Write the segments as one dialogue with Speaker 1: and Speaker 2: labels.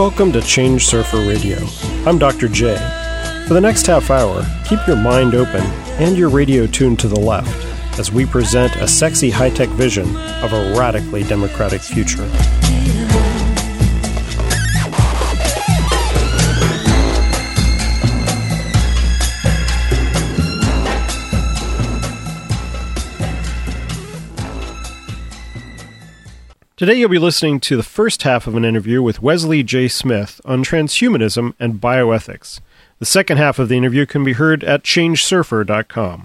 Speaker 1: Welcome to Change Surfer Radio. I'm Dr. J. For the next half hour, keep your mind open and your radio tuned to the left as we present a sexy high-tech vision of a radically democratic future. Today you'll be listening to the first half of an interview with Wesley J. Smith on transhumanism and bioethics. The second half of the interview can be heard at changesurfer.com.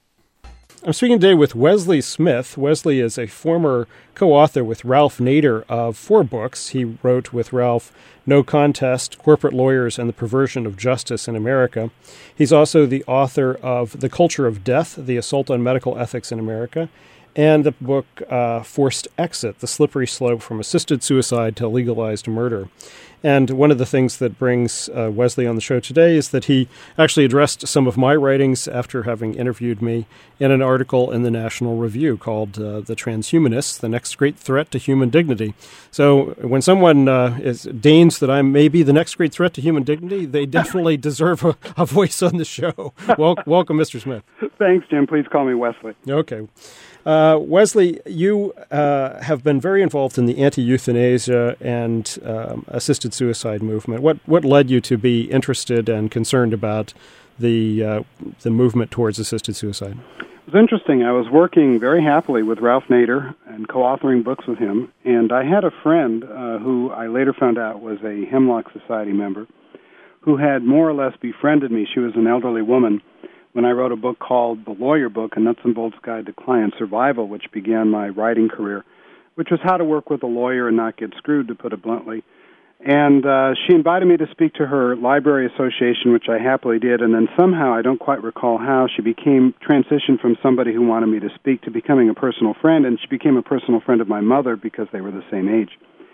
Speaker 1: I'm speaking today with Wesley Smith. Wesley is a former co-author with Ralph Nader of 4 books. He wrote with Ralph No Contest, Corporate Lawyers and the Perversion of Justice in America. He's also the author of The Culture of Death, The Assault on Medical Ethics in America, and the book Forced Exit, The Slippery Slope from Assisted Suicide to Legalized Murder. And one of the things that brings Wesley on the show today is that he actually addressed some of my writings after having interviewed me in an article in the National Review called The Transhumanists, The Next Great Threat to Human Dignity. So when someone deigns that I may be the next great threat to human dignity, they definitely deserve a voice on the show. Welcome, Mr. Smith.
Speaker 2: Thanks, Jim. Please call me Wesley.
Speaker 1: Okay. Wesley, you have been very involved in the anti-euthanasia and assisted suicide movement. What led you to be interested and concerned about the movement towards assisted suicide?
Speaker 2: It was interesting. I was working very happily with Ralph Nader and co-authoring books with him, and I had a friend who I later found out was a Hemlock Society member who had more or less befriended me. She was an elderly woman when I wrote a book called The Lawyer Book, A Nuts and Bolts Guide to Client Survival, which began my writing career, which was how to work with a lawyer and not get screwed, to put it bluntly. And she invited me to speak to her library association, which I happily did, and then somehow, I don't quite recall how, she transitioned from somebody who wanted me to speak to becoming a personal friend, and she became a personal friend of my mother because they were the same age.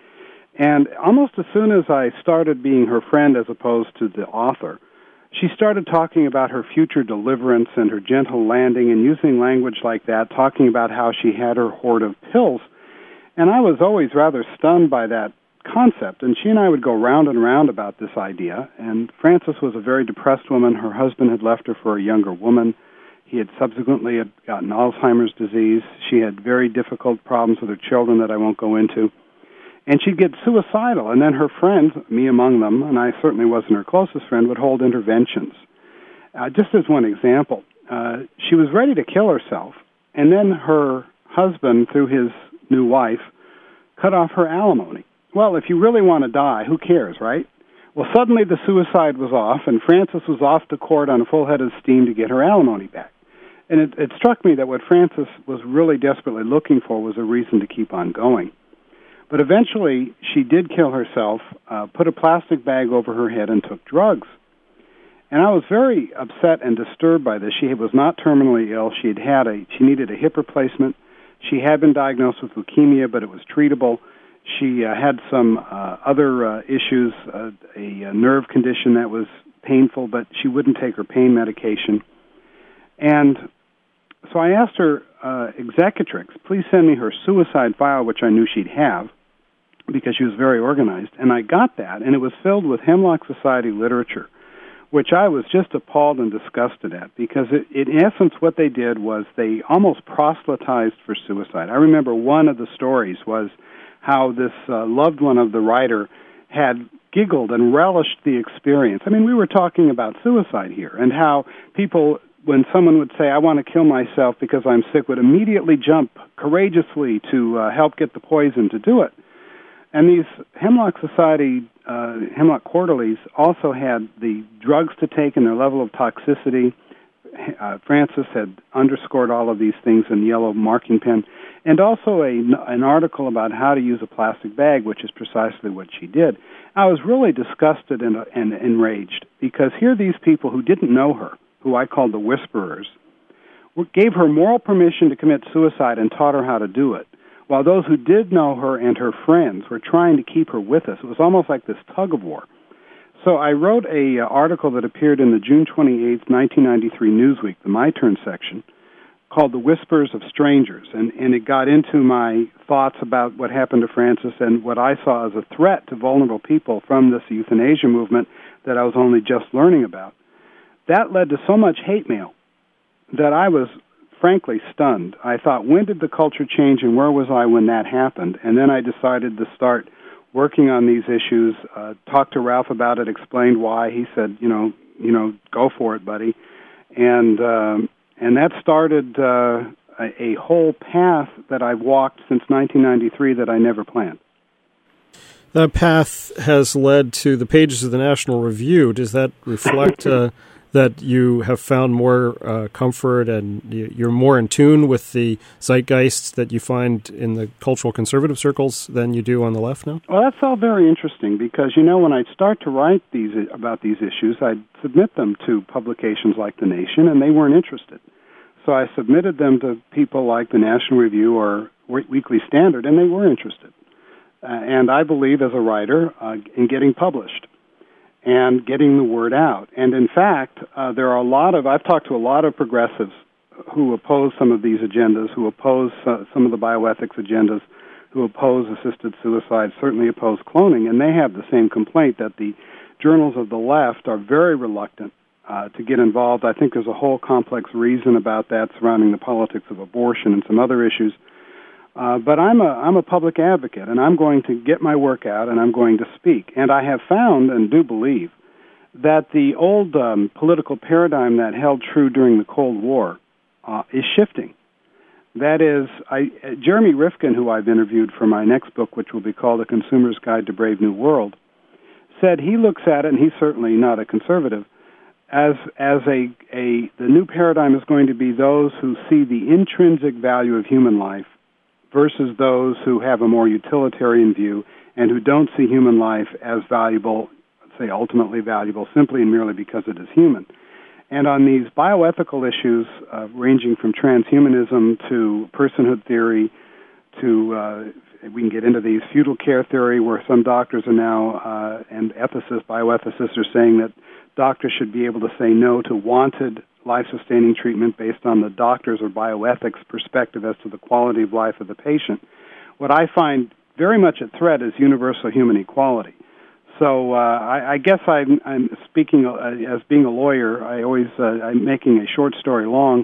Speaker 2: And almost as soon as I started being her friend as opposed to the author, she started talking about her future deliverance and her gentle landing and using language like that, talking about how she had her hoard of pills. And I was always rather stunned by that concept. And she and I would go round and round about this idea. And Frances was a very depressed woman. Her husband had left her for a younger woman. He had subsequently gotten Alzheimer's disease. She had very difficult problems with her children that I won't go into. And she'd get suicidal, and then her friends, me among them, and I certainly wasn't her closest friend, would hold interventions. Just as one example, she was ready to kill herself, and then her husband, through his new wife, cut off her alimony. Well, if you really want to die, who cares, right? Well, suddenly the suicide was off, and Frances was off to court on a full head of steam to get her alimony back. And it struck me that what Frances was really desperately looking for was a reason to keep on going. But eventually, she did kill herself, put a plastic bag over her head, and took drugs. And I was very upset and disturbed by this. She was not terminally ill. She needed a hip replacement. She had been diagnosed with leukemia, but it was treatable. She had some other issues, a nerve condition that was painful, but she wouldn't take her pain medication. And so I asked her executrix, please send me her suicide file, which I knew she'd have, because she was very organized. And I got that, and it was filled with Hemlock Society literature, which I was just appalled and disgusted at, because in essence what they did was they almost proselytized for suicide. I remember one of the stories was how this loved one of the writer had giggled and relished the experience. I mean, we were talking about suicide here, and how people, when someone would say, I want to kill myself because I'm sick, would immediately jump courageously to help get the poison to do it. And these Hemlock Society, Hemlock Quarterlies, also had the drugs to take and their level of toxicity. Frances had underscored all of these things in yellow marking pen, and also an article about how to use a plastic bag, which is precisely what she did. I was really disgusted and enraged, because here these people who didn't know her, who I called the whisperers, gave her moral permission to commit suicide and taught her how to do it, while those who did know her and her friends were trying to keep her with us. It was almost like this tug-of-war. So I wrote an article that appeared in the June 28, 1993 Newsweek, the My Turn section, called The Whispers of Strangers, and it got into my thoughts about what happened to Francis and what I saw as a threat to vulnerable people from this euthanasia movement that I was only just learning about. That led to so much hate mail that I was frankly stunned. I thought, when did the culture change and where was I when that happened? And then I decided to start working on these issues, talked to Ralph about it, explained why. He said, go for it, buddy. And that started a whole path that I've walked since 1993 that I never planned.
Speaker 1: That path has led to the pages of the National Review. Does that reflect that you have found more comfort and you're more in tune with the zeitgeist that you find in the cultural conservative circles than you do on the left now?
Speaker 2: Well, that's all very interesting because, when I start to write about these issues, I'd submit them to publications like The Nation, and they weren't interested. So I submitted them to people like the National Review or Weekly Standard, and they were interested. And I believe, as a writer, in getting published and getting the word out. And in fact, there are I've talked to a lot of progressives who oppose some of these agendas, who oppose some of the bioethics agendas, who oppose assisted suicide, certainly oppose cloning, and they have the same complaint that the journals of the left are very reluctant to get involved. I think there's a whole complex reason about that surrounding the politics of abortion and some other issues. But I'm a public advocate, and I'm going to get my work out, and I'm going to speak. And I have found and do believe that the old political paradigm that held true during the Cold War is shifting. That is, Jeremy Rifkin, who I've interviewed for my next book, which will be called A Consumer's Guide to Brave New World, said he looks at it, and he's certainly not a conservative, as the new paradigm is going to be those who see the intrinsic value of human life versus those who have a more utilitarian view and who don't see human life as valuable, say ultimately valuable, simply and merely because it is human. And on these bioethical issues, ranging from transhumanism to personhood theory to, we can get into these, feudal care theory, where some doctors are now, and bioethicists are saying that doctors should be able to say no to wanted life-sustaining treatment based on the doctor's or bioethics perspective as to the quality of life of the patient. What I find very much at threat is universal human equality. So I guess I'm speaking as being a lawyer. I'm making a short story long.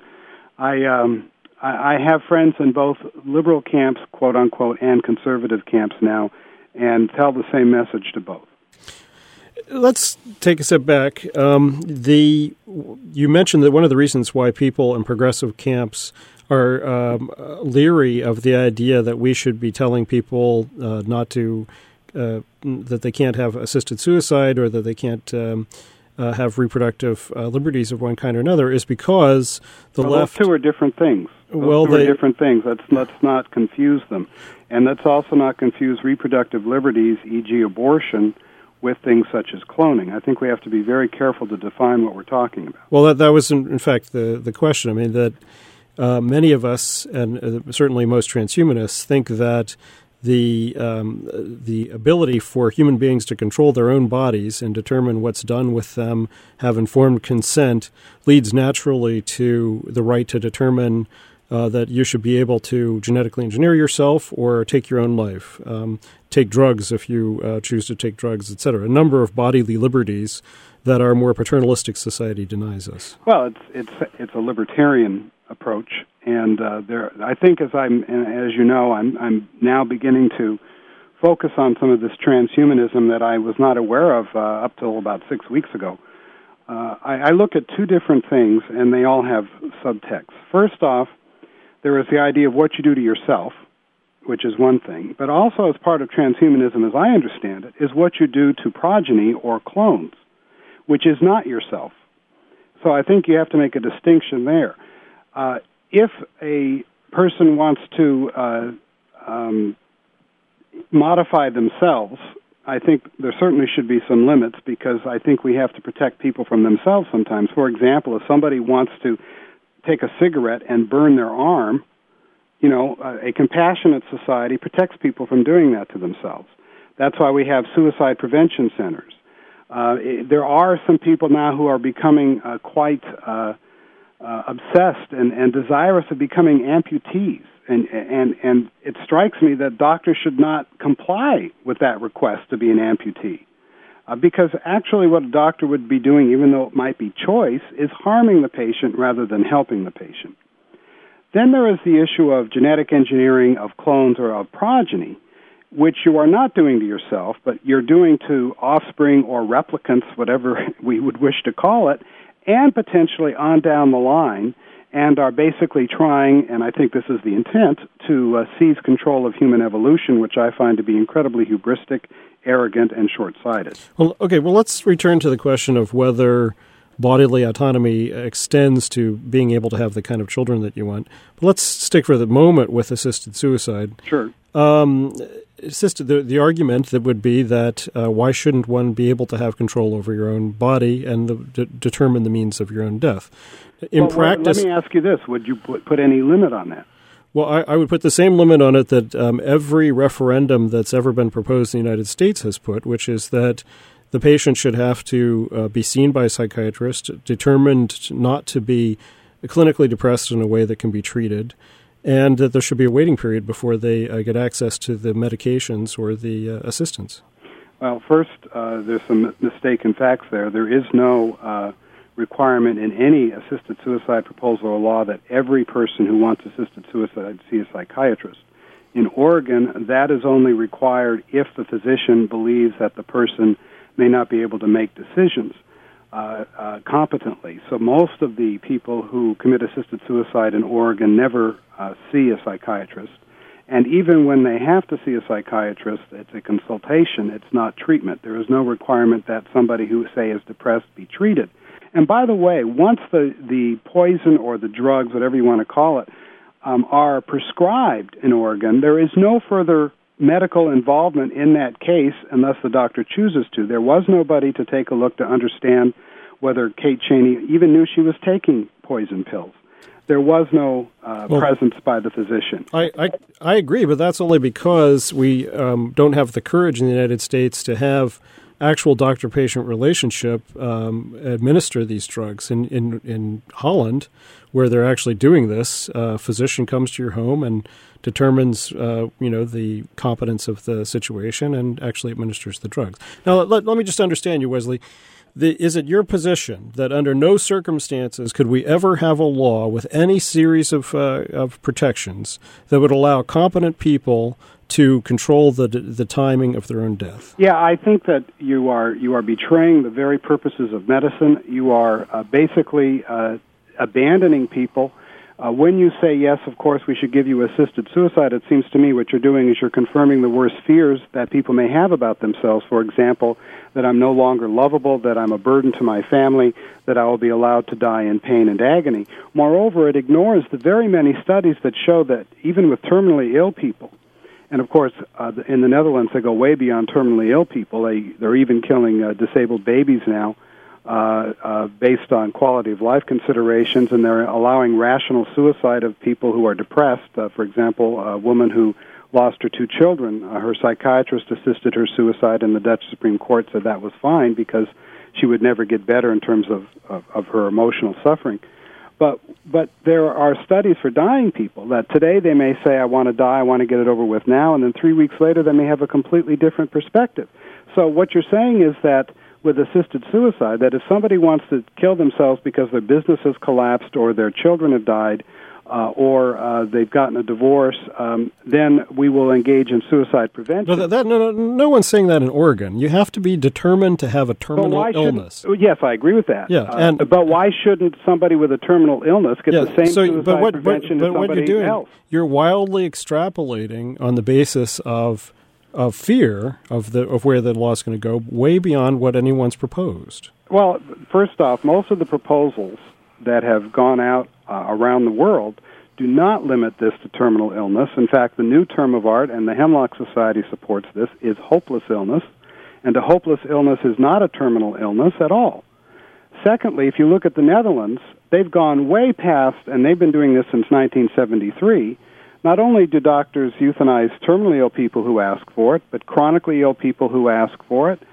Speaker 2: I have friends in both liberal camps, quote unquote, and conservative camps now, and tell the same message to both.
Speaker 1: Let's take a step back. You mentioned that one of the reasons why people in progressive camps are leery of the idea that we should be telling people not to, that they can't have assisted suicide or that they can't have reproductive liberties of one kind or another is because the left...
Speaker 2: Those two are different things. Those two are different things. Let's not confuse them. And let's also not confuse reproductive liberties, e.g. abortion, with things such as cloning. I think we have to be very careful to define what we're talking about.
Speaker 1: Well, that was, in fact, the question. I mean, that many of us, and certainly most transhumanists, think that the ability for human beings to control their own bodies and determine what's done with them, have informed consent, leads naturally to the right to determine that you should be able to genetically engineer yourself or take your own life, take drugs if you choose to take drugs, etc. A number of bodily liberties that our more paternalistic society denies us.
Speaker 2: Well, it's a libertarian approach, and I think as you know, I'm now beginning to focus on some of this transhumanism that I was not aware of up till about 6 weeks ago. I look at two different things, and they all have subtext. First off, there is the idea of what you do to yourself, which is one thing, but also as part of transhumanism, as I understand it, is what you do to progeny or clones, which is not yourself. So I think you have to make a distinction there. If a person wants to modify themselves, I think there certainly should be some limits because I think we have to protect people from themselves sometimes. For example, if somebody wants to take a cigarette and burn their arm, a compassionate society protects people from doing that to themselves. That's why we have suicide prevention centers. There are some people now who are becoming quite obsessed and desirous of becoming amputees. And it strikes me that doctors should not comply with that request to be an amputee. Because actually what a doctor would be doing, even though it might be choice, is harming the patient rather than helping the patient. Then there is the issue of genetic engineering of clones or of progeny, which you are not doing to yourself, but you're doing to offspring or replicants, whatever we would wish to call it, and potentially on down the line, and are basically trying, and I think this is the intent, to seize control of human evolution, which I find to be incredibly hubristic, arrogant, and short-sighted.
Speaker 1: Well, okay, let's return to the question of whether bodily autonomy extends to being able to have the kind of children that you want. But let's stick for the moment with assisted suicide.
Speaker 2: Sure.
Speaker 1: The argument that would be that why shouldn't one be able to have control over your own body and determine the means of your own death? In practice,
Speaker 2: let me ask you this: would you put any limit on that?
Speaker 1: Well, I would put the same limit on it that every referendum that's ever been proposed in the United States has put, which is that the patient should have to be seen by a psychiatrist, determined not to be clinically depressed in a way that can be treated, and that there should be a waiting period before they get access to the medications or the assistance.
Speaker 2: Well, first, there's some mistaken facts there. There is no requirement in any assisted suicide proposal or law that every person who wants assisted suicide see a psychiatrist. In Oregon, that is only required if the physician believes that the person may not be able to make decisions competently. So most of the people who commit assisted suicide in Oregon never see a psychiatrist. And even when they have to see a psychiatrist, it's a consultation, it's not treatment. There is no requirement that somebody who, say, is depressed be treated. And by the way, once the poison or the drugs, whatever you want to call it, are prescribed in Oregon, there is no further medical involvement in that case unless the doctor chooses to. There was nobody to take a look to understand whether Kate Cheney even knew she was taking poison pills. There was no presence by the physician.
Speaker 1: I agree, but that's only because we don't have the courage in the United States to have actual doctor-patient relationship administer these drugs. In Holland, where they're actually doing this, a physician comes to your home and determines the competence of the situation and actually administers the drugs. Now, let me just understand you, Wesley. Is it your position that under no circumstances could we ever have a law with any series of protections that would allow competent people to control the timing of their own death?
Speaker 2: Yeah, I think that you are betraying the very purposes of medicine. You are basically abandoning people. When you say, yes, of course, we should give you assisted suicide, it seems to me what you're doing is you're confirming the worst fears that people may have about themselves. For example, that I'm no longer lovable, that I'm a burden to my family, that I will be allowed to die in pain and agony. Moreover, it ignores the very many studies that show that even with terminally ill people, and of course, in the Netherlands, they go way beyond terminally ill people. They're even killing disabled babies now based on quality of life considerations, and they're allowing rational suicide of people who are depressed. For example, a woman who lost her 2 children, her psychiatrist assisted her suicide, and the Dutch Supreme Court said that was fine because she would never get better in terms of her emotional suffering. But there are studies for dying people that today they may say, I want to die, I want to get it over with now, and then 3 weeks later they may have a completely different perspective. So what you're saying is that with assisted suicide, that if somebody wants to kill themselves because their business has collapsed or their children have died or they've gotten a divorce, then we will engage in suicide prevention.
Speaker 1: No one's saying that in Oregon. You have to be determined to have a terminal illness.
Speaker 2: Yes, I agree with that.
Speaker 1: Yeah,
Speaker 2: but why shouldn't somebody with a terminal illness get the same suicide prevention as somebody else?
Speaker 1: You're wildly extrapolating on the basis of fear of where the law is going to go, way beyond what anyone's proposed.
Speaker 2: Well, first off, most of the proposals that have gone out around the world do not limit this to terminal illness. In fact, the new term of art, and the Hemlock Society supports this, is hopeless illness. And a hopeless illness is not a terminal illness at all. Secondly, if you look at the Netherlands, they've gone way past, and they've been doing this since 1973. Not only do doctors euthanize terminally ill people who ask for it, but chronically ill people who ask for it.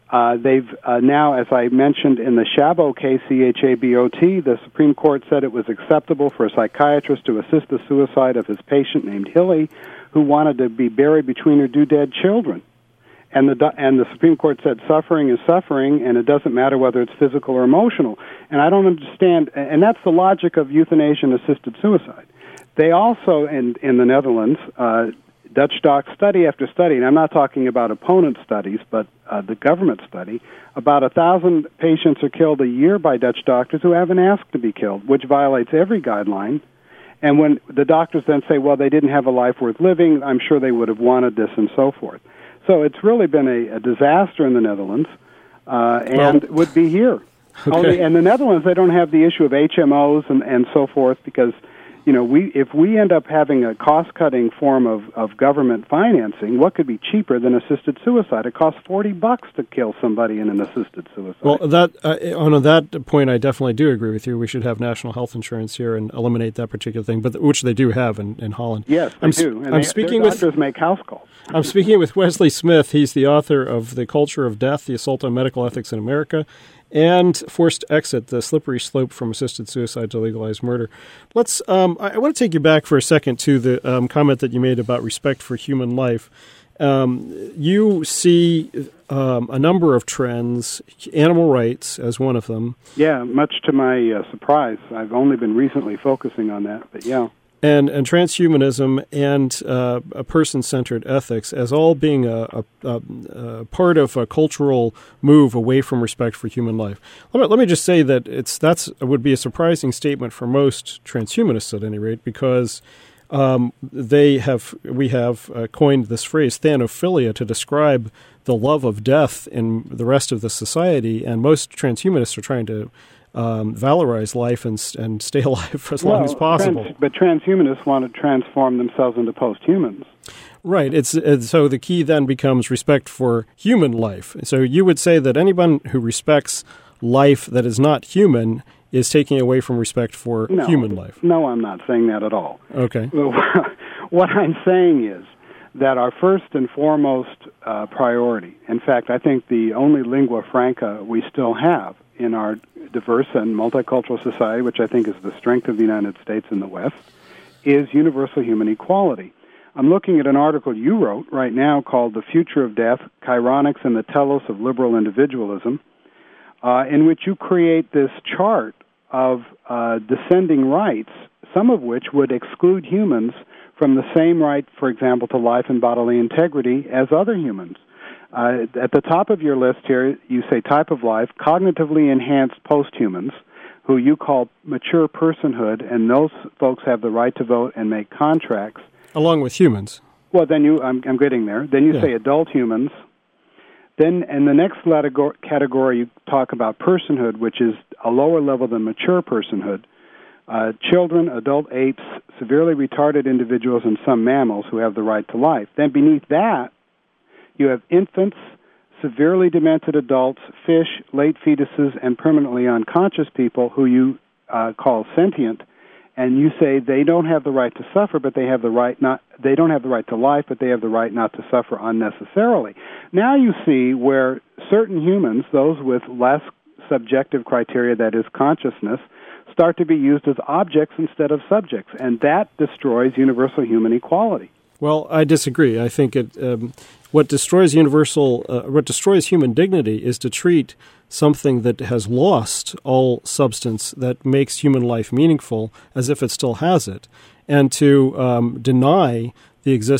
Speaker 2: They've now, as I mentioned in the Chabot case, C-H-A-B-O-T, the Supreme Court said it was acceptable for a psychiatrist to assist the suicide of his patient named Hilly, who wanted to be buried between her two dead children. And the Supreme Court said suffering is suffering, and it doesn't matter whether it's physical or emotional. And I don't understand, and that's the logic of euthanasia and assisted suicide. They also, in the Netherlands, Dutch docs, study after study, and I'm not talking about opponent studies, but the government study, about 1,000 patients are killed a year by Dutch doctors who haven't asked to be killed, which violates every guideline. And when the doctors then say, well, they didn't have a life worth living, I'm sure they would have wanted this and so forth. So it's really been a disaster in the Netherlands, and would be here.
Speaker 1: Okay.
Speaker 2: And the Netherlands, they don't have the issue of HMOs and so forth because, if we end up having a cost-cutting form of government financing, what could be cheaper than assisted suicide? It costs $40 to kill somebody in an assisted suicide.
Speaker 1: Well, on that point, I definitely do agree with you. We should have national health insurance here and eliminate that particular thing, but which they do have in Holland.
Speaker 2: Yes, they do. And their doctors make house calls.
Speaker 1: I'm speaking with Wesley Smith. He's the author of The Culture of Death, The Assault on Medical Ethics in America, and Forced Exit, The Slippery Slope from Assisted Suicide to Legalized Murder. I want to take you back for a second to the comment that you made about respect for human life. You see a number of trends, animal rights as one of them.
Speaker 2: Yeah, much to my surprise. I've only been recently focusing on that, but yeah.
Speaker 1: And transhumanism and a person-centered ethics as all being a part of a cultural move away from respect for human life. Let me just say that that would be a surprising statement for most transhumanists at any rate, because we have coined this phrase thanophilia to describe the love of death in the rest of the society, and most transhumanists are trying to valorize life and stay alive for as long as possible.
Speaker 2: But transhumanists want to transform themselves into posthumans.
Speaker 1: Right. So the key then becomes respect for human life. So you would say that anyone who respects life that is not human is taking away from respect for human life.
Speaker 2: No, I'm not saying that at all.
Speaker 1: Okay.
Speaker 2: What I'm saying is that our first and foremost priority, in fact, I think the only lingua franca we still have in our diverse and multicultural society, which I think is the strength of the United States in the West, is universal human equality. I'm looking at an article you wrote right now called The Future of Death, Chironics and the Telos of Liberal Individualism, in which you create this chart of descending rights, some of which would exclude humans from the same right, for example, to life and bodily integrity as other humans. At the top of your list here, you say type of life, cognitively enhanced posthumans, who you call mature personhood, and those folks have the right to vote and make contracts.
Speaker 1: Along with humans.
Speaker 2: Well, then I'm getting there. Then you say adult humans. Then in the next category, you talk about personhood, which is a lower level than mature personhood. Children, adult apes, severely retarded individuals, and some mammals who have the right to life. Then beneath that, you have infants, severely demented adults, fish, late fetuses, and permanently unconscious people who you call sentient, and you say they don't have the right to suffer, but they have the right they don't have the right to life, but they have the right not to suffer unnecessarily. Now you see where certain humans, those with less subjective criteria, that is consciousness, start to be used as objects instead of subjects, and that destroys universal human equality.
Speaker 1: Well, I disagree. I think what destroys human dignity is to treat something that has lost all substance that makes human life meaningful as if it still has it, and to deny the existence